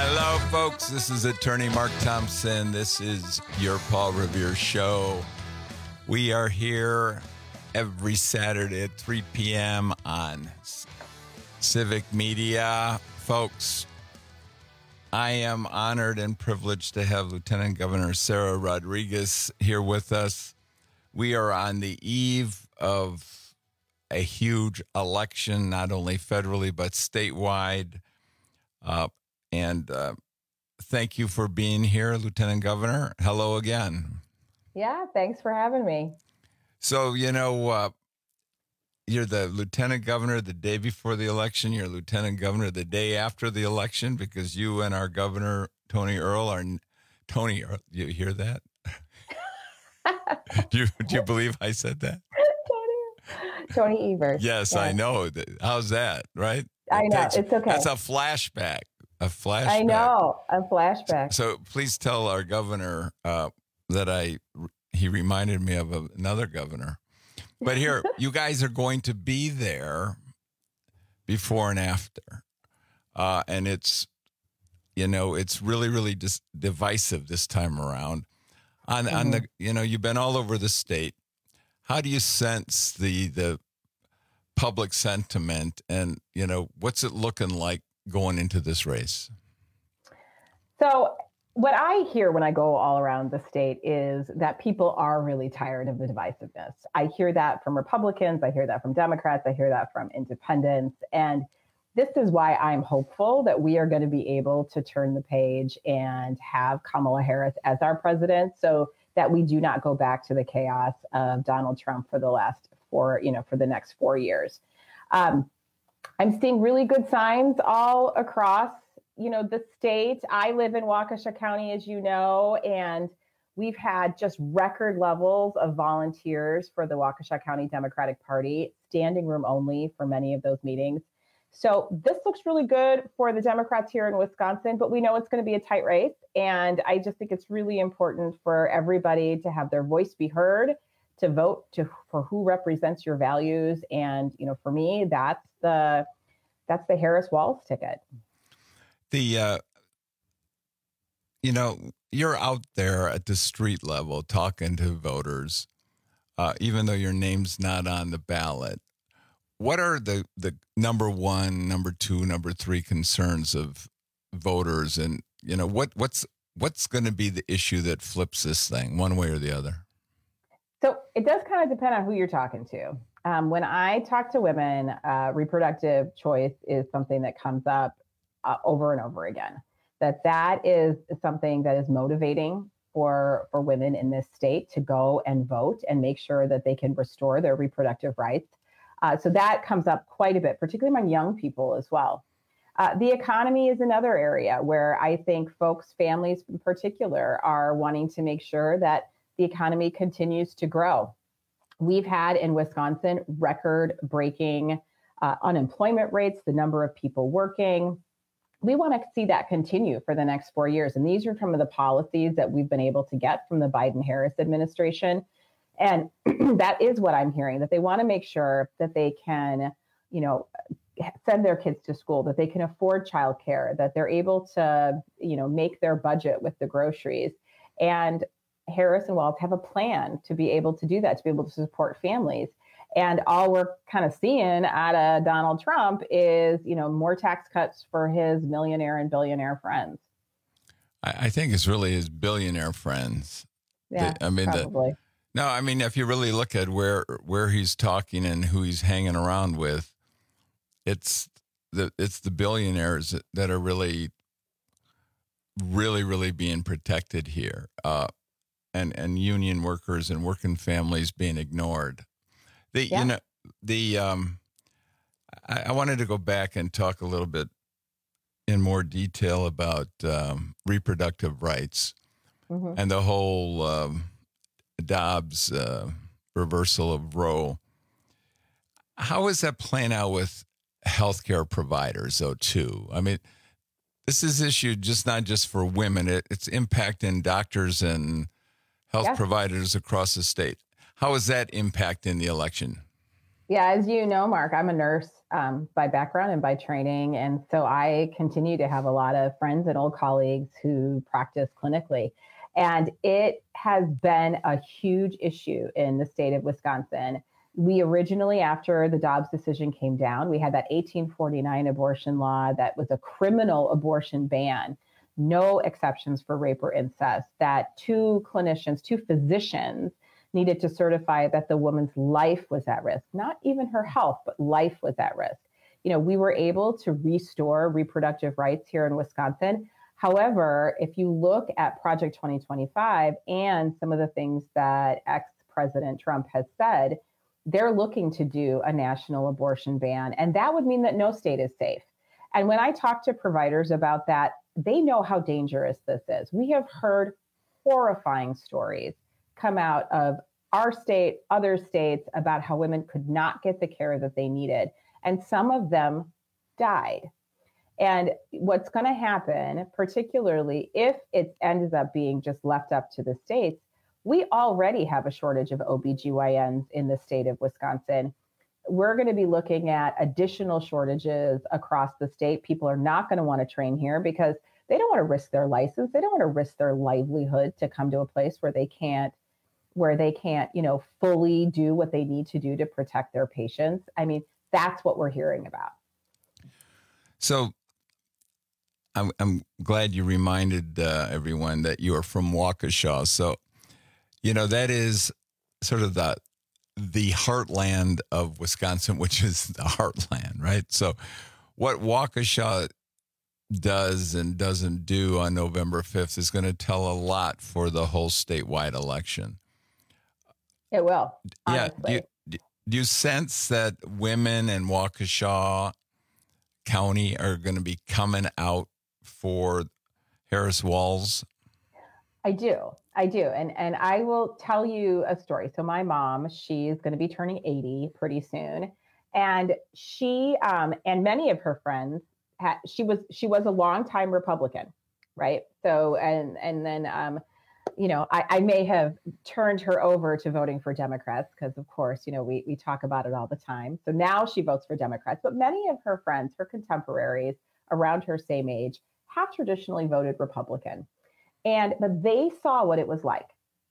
Hello, folks. This is attorney Mark Thompson. This is your Paul Revere Show. We are here every Saturday at three p.m. on Civic Media. Folks, I am honored and privileged to have Lieutenant Governor Sarah Rodriguez here with us. We are on the eve of a huge election, not only federally, but statewide. Uh, and uh, thank you for being here, Lieutenant Governor. Hello again. Yeah, thanks for having me. So, you know, uh, you're the Lieutenant Governor the day before the election. You're Lieutenant Governor the day after the election because you and our Governor, Tony Earl, are... Tony Earl, you hear that? do, you, do you believe I said that? Tony, Tony Evers. Yes, yeah. I know. How's that, right? I know. Takes, it's okay. That's a flashback. A flashback. I know. A flashback. So please tell our governor uh, that I he reminded me of another governor. But here, you guys are going to be there before and after. Uh, and it's, you know, it's really, really dis- divisive this time around. On, mm-hmm. on the, you know, you've been all over the state. How do you sense the the public sentiment, and you know, what's it looking like going into this race? So what I hear when I go all around the state is that people are really tired of the divisiveness. I hear that from Republicans, I hear that from Democrats, I hear that from independents, and this is why I'm hopeful that we are going to be able to turn the page and have Kamala Harris as our president, so that we do not go back to the chaos of Donald Trump for the last four, you know, for the next four years. Um, I'm seeing really good signs all across, you know, the state. I live in Waukesha County, as you know, and we've had just record levels of volunteers for the Waukesha County Democratic Party, standing room only for many of those meetings. So this looks really good for the Democrats here in Wisconsin, but we know it's going to be a tight race. And I just think it's really important for everybody to have their voice be heard, to vote to for who represents your values. And, you know, for me, that's the that's the Harris-Walz ticket. The, uh, you know, you're out there at the street level talking to voters, uh, even though your name's not on the ballot. What are the, the number one, number two, number three concerns of voters? And, you know, what what's what's going to be the issue that flips this thing one way or the other? So it does kind of depend on who you're talking to. Um, when I talk to women, uh, reproductive choice is something that comes up uh, over and over again, that that is something that is motivating for, for women in this state to go and vote and make sure that they can restore their reproductive rights. Uh, so that comes up quite a bit, particularly among young people as well. Uh, the economy is another area where I think folks, families in particular, are wanting to make sure that the economy continues to grow. We've had in Wisconsin record-breaking uh, unemployment rates, the number of people working. We want to see that continue for the next four years. And these are some of the policies that we've been able to get from the Biden-Harris administration. And that is what I'm hearing, that they want to make sure that they can, you know, send their kids to school, that they can afford childcare, that they're able to, you know, make their budget with the groceries. And Harris and Walz have a plan to be able to do that, to be able to support families. And all we're kind of seeing out of Donald Trump is, you know, more tax cuts for his millionaire and billionaire friends. I, I think it's really his billionaire friends. Yeah, the, I mean, probably. The, no, I mean, if you really look at where where he's talking and who he's hanging around with, it's the it's the billionaires that, that are really, really, really being protected here, uh, and and union workers and working families being ignored. The yeah. you know the um, I, I wanted to go back and talk a little bit in more detail about um, reproductive rights mm-hmm. and the whole. Um, Dobbs uh, reversal of Roe. How is that playing out with healthcare providers, though, too? I mean, this is issue just not just for women. It, it's impacting doctors and health yeah. providers across the state. How is that impacting the election? Yeah, as you know, Mark, I'm a nurse. um, by background and by training. And so I continue to have a lot of friends and old colleagues who practice clinically. And it has been a huge issue in the state of Wisconsin. We originally, after the Dobbs decision came down, we had that eighteen forty-nine abortion law that was a criminal abortion ban, no exceptions for rape or incest, that two clinicians, two physicians needed to certify that the woman's life was at risk, not even her health, but life was at risk. You know, we were able to restore reproductive rights here in Wisconsin. However, if you look at Project twenty twenty-five and some of the things that ex-President Trump has said, they're looking to do a national abortion ban, and that would mean that no state is safe. And when I talk to providers about that, they know how dangerous this is. We have heard horrifying stories come out of our state, other states, about how women could not get the care that they needed, and some of them died. And what's going to happen, particularly if it ends up being just left up to the states, we already have a shortage of O B G Y Ns in the state of Wisconsin. We're going to be looking at additional shortages across the state. People are not going to want to train here because they don't want to risk their license. They don't want to risk their livelihood to come to a place where they can't, where they can't, you know, fully do what they need to do to protect their patients. I mean, that's what we're hearing about. So I'm, I'm glad you reminded uh, everyone that you are from Waukesha. So, you know, that is sort of the the heartland of Wisconsin, which is the heartland, right? So what Waukesha does and doesn't do on November fifth is going to tell a lot for the whole statewide election. It will. Yeah. Do you, do you sense that women in Waukesha County are going to be coming out for Harris Walz? I do. I do. And and I will tell you a story. So my mom, she's going to be turning eighty pretty soon. And she um, and many of her friends, had, she was she was a longtime Republican, right? So and and then, um, you know, I, I may have turned her over to voting for Democrats because, of course, you know, we, we talk about it all the time. So now she votes for Democrats. But many of her friends, her contemporaries around her same age, have traditionally voted Republican. And but they saw what it was like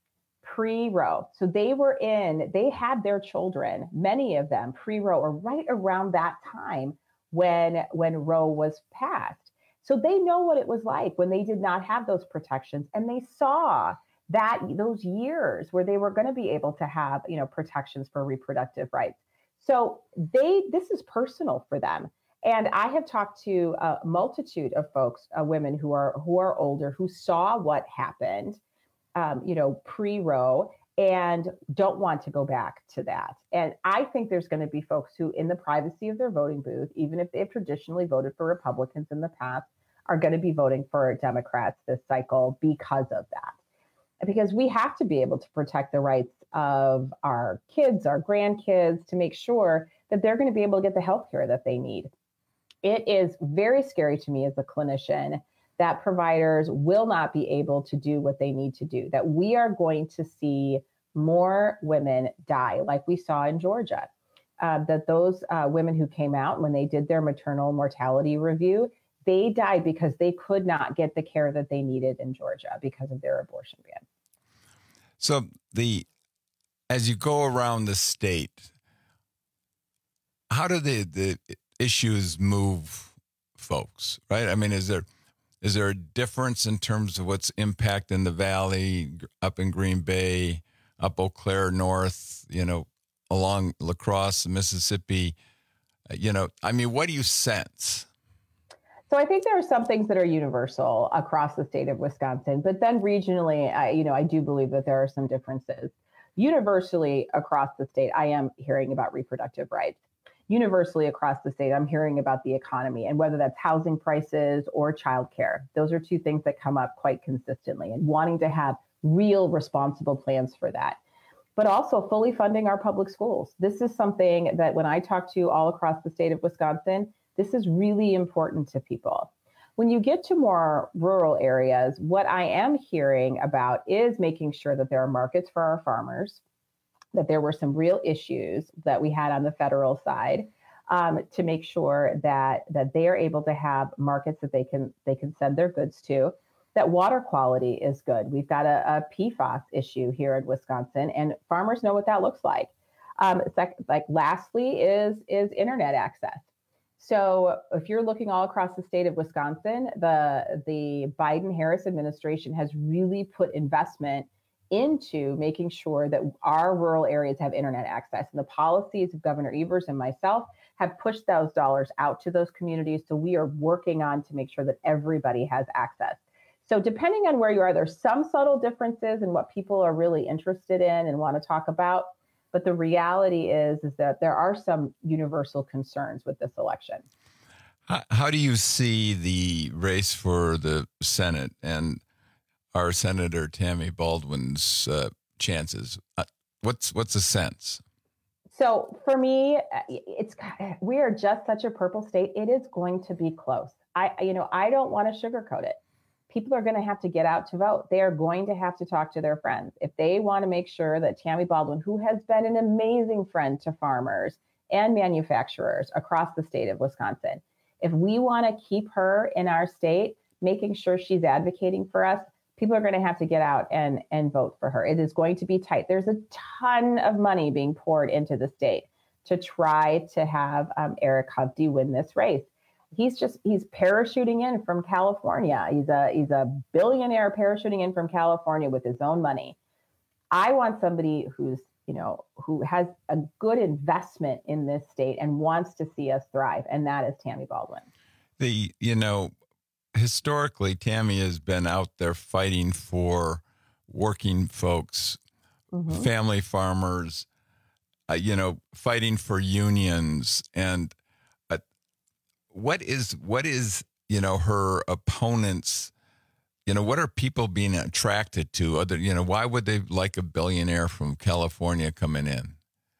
pre-Roe. So they were in, they had their children, many of them pre-Roe or right around that time when, when Roe was passed. So they know what it was like when they did not have those protections. And they saw that those years where they were going to be able to have, you know, protections for reproductive rights. So they, this is personal for them. And I have talked to a multitude of folks, uh, women who are who are older, who saw what happened, um, you know, pre-Roe, and don't want to go back to that. And I think there's going to be folks who, in the privacy of their voting booth, even if they've traditionally voted for Republicans in the past, are going to be voting for Democrats this cycle because of that. Because we have to be able to protect the rights of our kids, our grandkids, to make sure that they're going to be able to get the health care that they need. It is very scary to me as a clinician that providers will not be able to do what they need to do, that we are going to see more women die like we saw in Georgia, uh, that those uh, women who came out when they did their maternal mortality review, they died because they could not get the care that they needed in Georgia because of their abortion ban. So the as you go around the state, how do the, the issues move folks, right? I mean, is there is there a difference in terms of what's impacting the valley, up in Green Bay, up Eau Claire North, you know, along La Crosse, Mississippi? You know, I mean, what do you sense? So I think there are some things that are universal across the state of Wisconsin, but then regionally, I, you know, I do believe that there are some differences. Universally across the state, I am hearing about reproductive rights. Universally across the state, I'm hearing about the economy and whether that's housing prices or childcare. Those are two things that come up quite consistently, and wanting to have real responsible plans for that. But also fully funding our public schools. This is something that when I talk to all across the state of Wisconsin, this is really important to people. When you get to more rural areas, what I am hearing about is making sure that there are markets for our farmers, that there were some real issues that we had on the federal side um, to make sure that that they are able to have markets that they can they can send their goods to, that water quality is good. We've got a, a P FAS issue here in Wisconsin, and farmers know what that looks like. Um, sec- like lastly is is internet access. So if you're looking all across the state of Wisconsin, the the Biden-Harris administration has really put investment into making sure that our rural areas have internet access. And the policies of Governor Evers and myself have pushed those dollars out to those communities. So we are working on to make sure that everybody has access. So depending on where you are, there's some subtle differences in what people are really interested in and want to talk about. But the reality is, is that there are some universal concerns with this election. How, how do you see the race for the Senate and our Senator Tammy Baldwin's uh, chances? Uh, what's what's the sense? So for me, it's we are just such a purple state. It is going to be close. I, you know, I don't want to sugarcoat it. People are going to have to get out to vote. They are going to have to talk to their friends. If they want to make sure that Tammy Baldwin, who has been an amazing friend to farmers and manufacturers across the state of Wisconsin, if we want to keep her in our state, making sure she's advocating for us, people are going to have to get out and, and vote for her. It is going to be tight. There's a ton of money being poured into the state to try to have um, Eric Hovde win this race. He's just, he's parachuting in from California. He's a, he's a billionaire parachuting in from California with his own money. I want somebody who's, you know, who has a good investment in this state and wants to see us thrive. And that is Tammy Baldwin. The, you know, historically, Tammy has been out there fighting for working folks, mm-hmm. family farmers, uh, you know, fighting for unions. And uh, what is, what is, you know, her opponents, you know, what are people being attracted to? Other, you know, why would they like a billionaire from California coming in?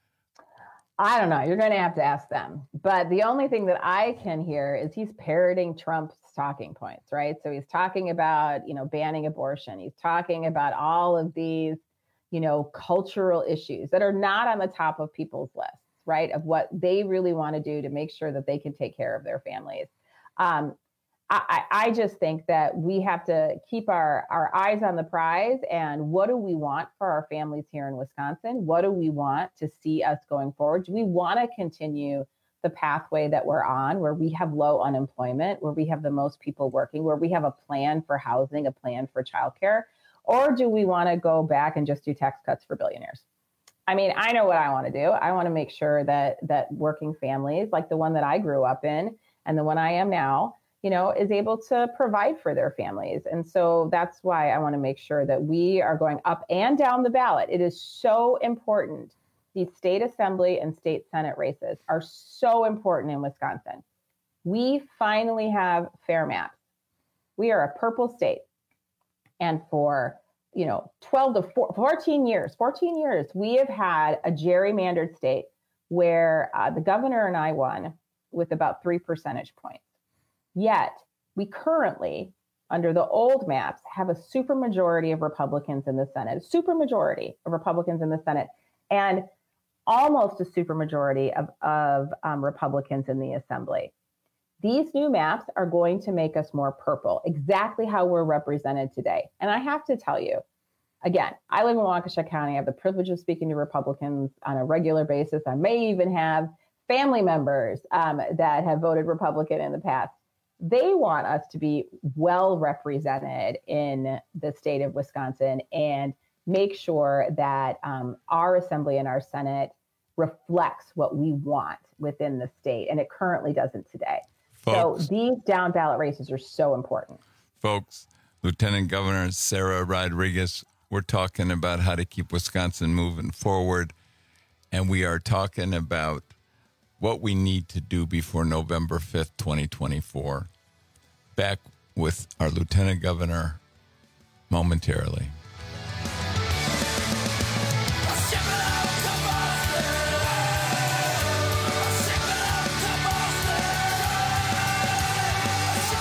I don't know. You're going to have to ask them. But the only thing that I can hear is he's parroting Trump's talking points, right? So he's talking about, you know, banning abortion. He's talking about all of these, you know, cultural issues that are not on the top of people's lists, right? Of what they really want to do to make sure that they can take care of their families. Um, I, I just think that we have to keep our, our eyes on the prize and what do we want for our families here in Wisconsin? What do we want to see us going forward? Do we want to continue the pathway that we're on, where we have low unemployment, where we have the most people working, where we have a plan for housing, a plan for childcare? Or do we want to go back and just do tax cuts for billionaires? I mean, I know what I want to do. I want to make sure that that working families, like the one that I grew up in and the one I am now, you know, is able to provide for their families. And so that's why I want to make sure that we are going up and down the ballot. It is so important. These state assembly and state Senate races are so important in Wisconsin. We finally have fair maps. We are a purple state. And for, you know, twelve to fourteen years, fourteen years, we have had a gerrymandered state where uh, the governor and I won with about three percentage points. Yet we currently, under the old maps, have a supermajority of Republicans in the Senate, a supermajority of Republicans in the Senate, and almost a supermajority of, of um, Republicans in the Assembly. These new maps are going to make us more purple, exactly how we're represented today. And I have to tell you, again, I live in Waukesha County. I have the privilege of speaking to Republicans on a regular basis. I may even have family members um, that have voted Republican in the past. They want us to be well represented in the state of Wisconsin and make sure that um, our assembly and our Senate reflects what we want within the state. And it currently doesn't today. Folks, so these down ballot races are so important. Folks, Lieutenant Governor Sarah Rodriguez, we're talking about how to keep Wisconsin moving forward. And we are talking about what we need to do before November fifth, twenty twenty-four. Back with our Lieutenant Governor momentarily.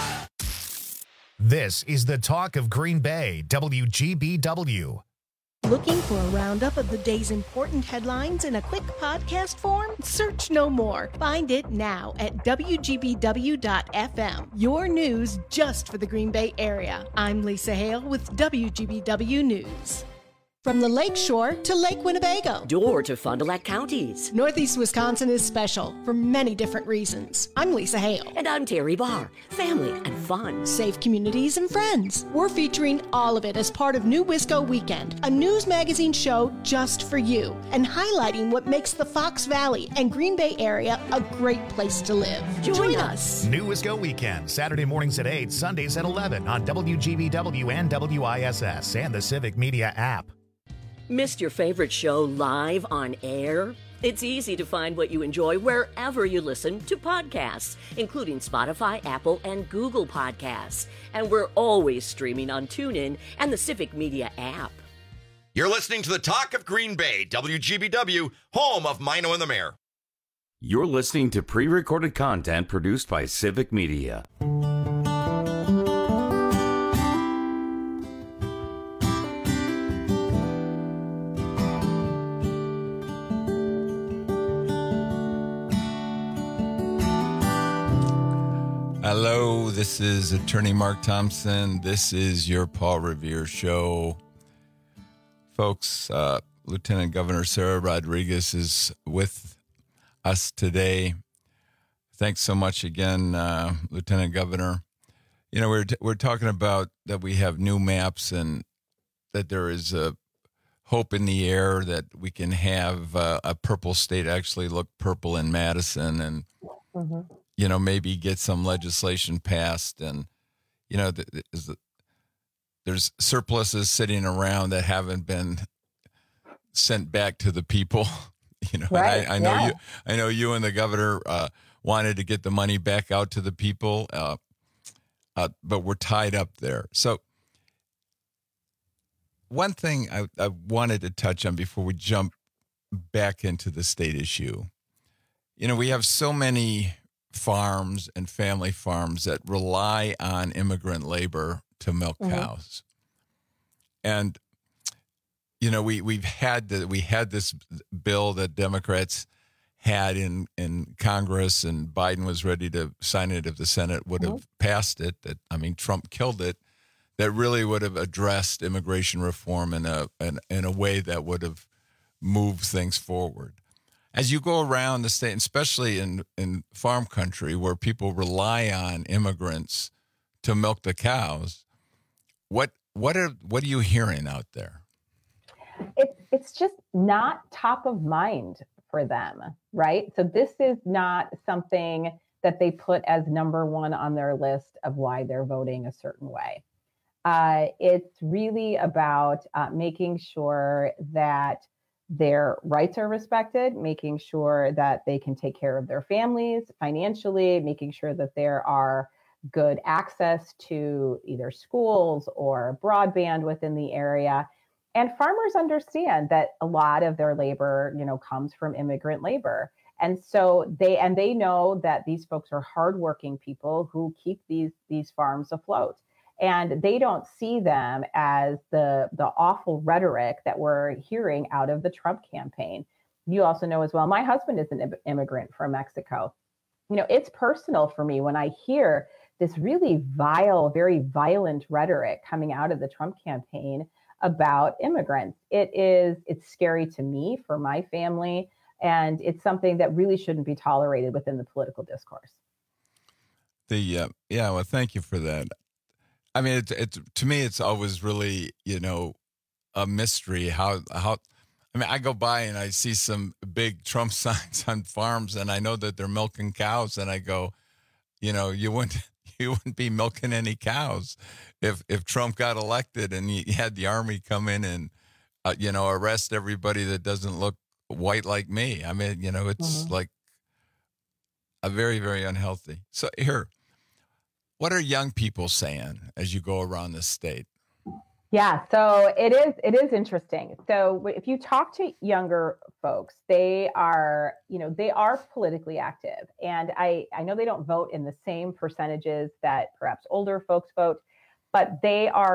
This is the talk of Green Bay, W G B W. Looking for a roundup of the day's important headlines in a quick podcast form? Search no more. Find it now at W G B W dot F M. Your news just for the Green Bay area. I'm Lisa Hale with W G B W News. From the Lakeshore to Lake Winnebago. Door to Fond du Lac counties. Northeast Wisconsin is special for many different reasons. I'm Lisa Hale. And I'm Terry Barr. Family and fun. Safe communities and friends. We're featuring all of it as part of New Wisco Weekend, a news magazine show just for you, and highlighting what makes the Fox Valley and Green Bay area a great place to live. Join, Join us. us. New Wisco Weekend, Saturday mornings at eight, Sundays at eleven on W G B W and W I S S and the Civic Media app. Missed your favorite show live on air? It's easy to find what you enjoy wherever you listen to podcasts, including Spotify, Apple, and Google Podcasts. And we're always streaming on TuneIn and the Civic Media app. You're listening to the Talk of Green Bay, W G B W, home of Mino and the Mayor. You're listening to pre-recorded content produced by Civic Media. Hello, this is Attorney Mark Thompson. This is your Paul Revere Show. Folks, uh, Lieutenant Governor Sarah Rodriguez is with us today. Thanks so much again, uh, Lieutenant Governor. You know, we're, t- we're talking about that we have new maps and that there is a hope in the air that we can have uh, a purple state actually look purple in Madison and mm-hmm. you know, maybe get some legislation passed. And, you know, there's surpluses sitting around that haven't been sent back to the people. You know, right. I, I know yeah. you, I know you and the governor uh, wanted to get the money back out to the people, uh, uh, but we're tied up there. So one thing I, I wanted to touch on before we jump back into the state issue, you know, we have so many farms and family farms that rely on immigrant labor to milk mm-hmm. cows. And, you know, we, we've had the, we had this bill that Democrats had in, in Congress, and Biden was ready to sign it if the Senate would have mm-hmm. passed it. That, I mean, Trump killed it. That really would have addressed immigration reform in a, in, in a way that would have moved things forward. As you go around the state, especially in, in farm country where people rely on immigrants to milk the cows, what what are what are you hearing out there? It's it's just not top of mind for them, right? So this is not something that they put as number one on their list of why they're voting a certain way. Uh, it's really about uh, making sure that their rights are respected, making sure that they can take care of their families financially, making sure that there are good access to either schools or broadband within the area. And farmers understand that a lot of their labor, you know, comes from immigrant labor. And so they and they know that these folks are hardworking people who keep these these farms afloat. And they don't see them as the, the awful rhetoric that we're hearing out of the Trump campaign. You also know as well, my husband is an immigrant from Mexico. You know, it's personal for me when I hear this really vile, very violent rhetoric coming out of the Trump campaign about immigrants. It is, it's scary to me, for my family, and it's something that really shouldn't be tolerated within the political discourse. The uh, yeah, well, thank you for that. I mean, it's, it's to me, it's always really, you know, a mystery how how. I mean, I go by and I see some big Trump signs on farms, and I know that they're milking cows, and I go, you know, you wouldn't you wouldn't be milking any cows if if Trump got elected and you had the army come in and uh, you know, arrest everybody that doesn't look white like me. I mean, you know, it's mm-hmm. like a very very unhealthy. So here. What are young people saying as you go around the state? Yeah, so it is it is interesting. So if you talk to younger folks, they are, you know, they are politically active. And I, I know they don't vote in the same percentages that perhaps older folks vote, but they are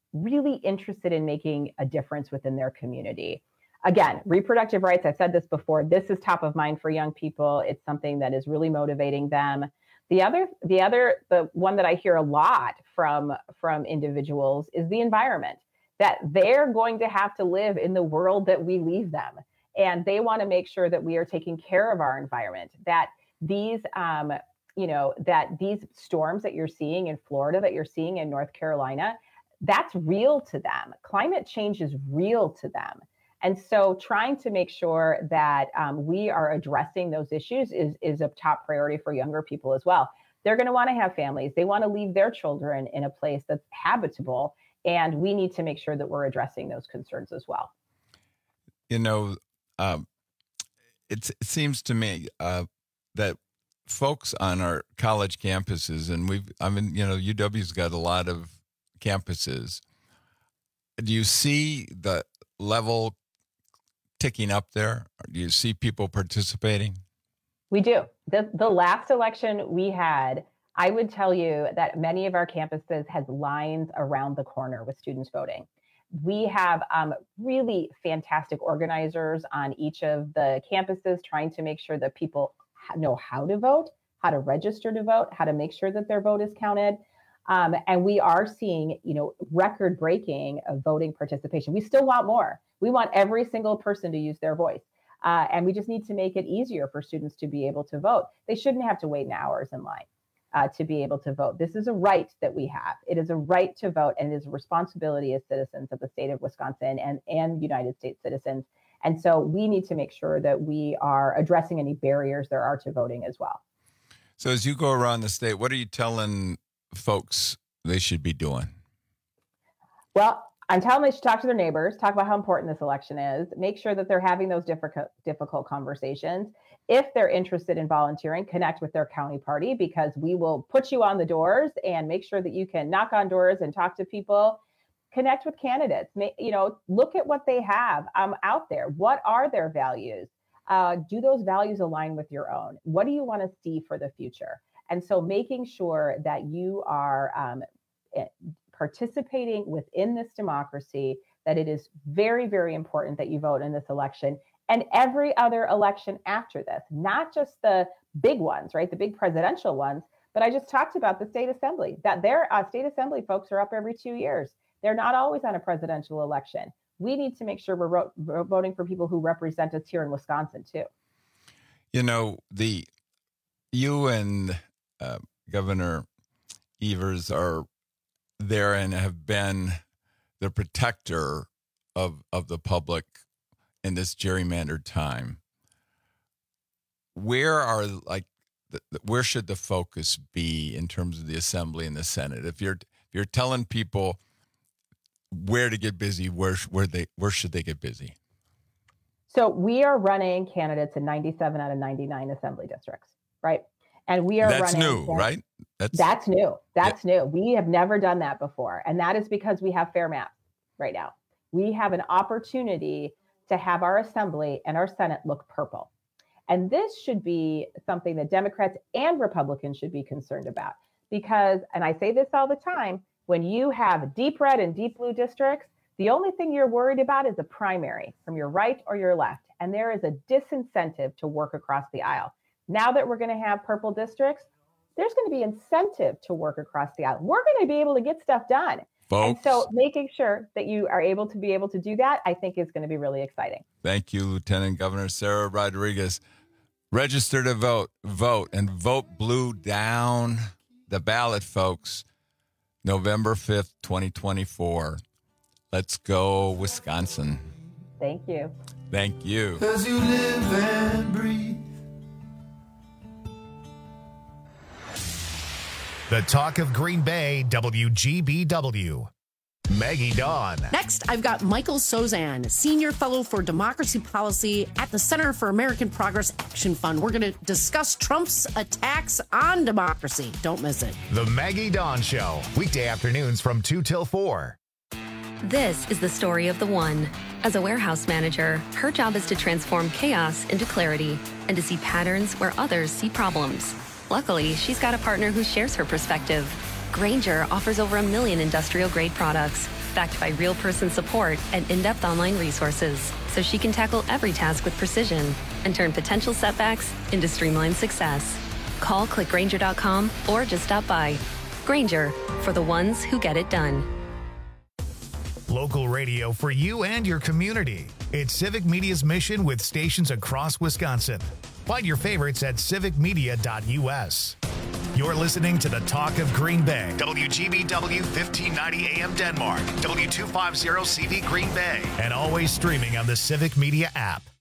really interested in making a difference within their community. Again, reproductive rights, I've said this before, this is top of mind for young people. It's something that is really motivating them. The other, the other, the one that I hear a lot from, from individuals is the environment, that they're going to have to live in the world that we leave them. And they want to make sure that we are taking care of our environment, that these, um, you know, that these storms that you're seeing in Florida, that you're seeing in North Carolina, that's real to them. Climate change is real to them. And so trying to make sure that um, we are addressing those issues is, is a top priority for younger people as well. They're going to want to have families. They want to leave their children in a place that's habitable. And we need to make sure that we're addressing those concerns as well. You know, um, it's, it seems to me uh, that folks on our college campuses, and we've, I mean, you know, U W's got a lot of campuses. Do you see the level ticking up there? Or do you see people participating? We do. The, the last election we had, I would tell you that many of our campuses had lines around the corner with students voting. We have um, really fantastic organizers on each of the campuses trying to make sure that people know how to vote, how to register to vote, how to make sure that their vote is counted. Um, and we are seeing, you know, record-breaking of voting participation. We still want more. We want every single person to use their voice. Uh, and we just need to make it easier for students to be able to vote. They shouldn't have to wait in hours in line uh, to be able to vote. This is a right that we have. It is a right to vote, and it is a responsibility as citizens of the state of Wisconsin and, and United States citizens. And so we need to make sure that we are addressing any barriers there are to voting as well. So as you go around the state, what are you telling folks they should be doing? Well, I'm telling them they should talk to their neighbors, talk about how important this election is, make sure that they're having those difficult, difficult conversations. If they're interested in volunteering, connect with their county party, because we will put you on the doors and make sure that you can knock on doors and talk to people. Connect with candidates, you know, look at what they have um, out there. What are their values? Uh, do those values align with your own? What do you want to see for the future? And so making sure that you are um, participating within this democracy, that it is very, very important that you vote in this election and every other election after this, not just the big ones, right? The big presidential ones, but I just talked about the state assembly, that their uh, state assembly folks are up every two years. They're not always on a presidential election. We need to make sure we're, ro- we're voting for people who represent us here in Wisconsin too. You know, the you and uh, Governor Evers are there and have been the protector of of the public in this gerrymandered time. Where are like the, where should the focus be in terms of the Assembly and the Senate? If you're if you're telling people where to get busy, where where they where should they get busy? So we are running candidates in ninety-seven out of ninety-nine assembly districts, right? And we are That's running. new, right? That's That's new. That's yeah. new. We have never done that before. And that is because we have fair maps right now. We have an opportunity to have our assembly and our Senate look purple. And this should be something that Democrats and Republicans should be concerned about. Because, and I say this all the time, when you have deep red and deep blue districts, the only thing you're worried about is a primary from your right or your left. And there is a disincentive to work across the aisle. Now that we're going to have purple districts, there's going to be incentive to work across the aisle. We're going to be able to get stuff done. Folks, and so making sure that you are able to be able to do that, I think is going to be really exciting. Thank you, Lieutenant Governor Sarah Rodriguez. Register to vote, vote, and vote blue down the ballot, folks. November fifth, twenty twenty-four. Let's go, Wisconsin. Thank you. Thank you. As you live and breathe. The talk of Green Bay, W G B W. Maggie Dawn. Next, I've got Michael Sozan, Senior Fellow for Democracy Policy at the Center for American Progress Action Fund. We're going to discuss Trump's attacks on democracy. Don't miss it. The Maggie Dawn Show, weekday afternoons from two till four. This is the story of the one. As a warehouse manager, her job is to transform chaos into clarity and to see patterns where others see problems. Luckily, she's got a partner who shares her perspective. Grainger offers over a million industrial-grade products backed by real person support and in-depth online resources, so she can tackle every task with precision and turn potential setbacks into streamlined success. Call click Grainger dot com or just stop by. Grainger, for the ones who get it done. Local radio for you and your community. It's Civic Media's mission with stations across Wisconsin. Find your favorites at civic media dot u s. You're listening to the Talk of Green Bay. W G B W fifteen ninety A M Denmark, W two fifty C V Green Bay, and always streaming on the Civic Media app.